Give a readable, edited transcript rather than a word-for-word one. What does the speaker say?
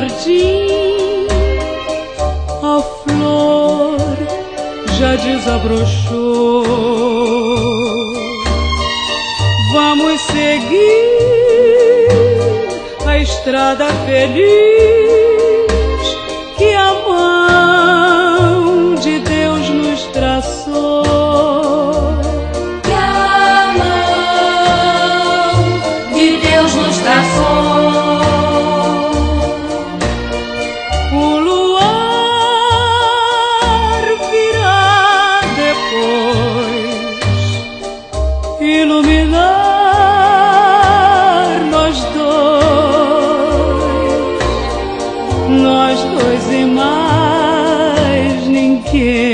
jardim a flor já desabrochou. Vamos seguir a estrada feliz que a mão de Deus nos traçou. Que a mão de Deus nos traçou. O luar virá depois iluminar nós dois e mais ninguém.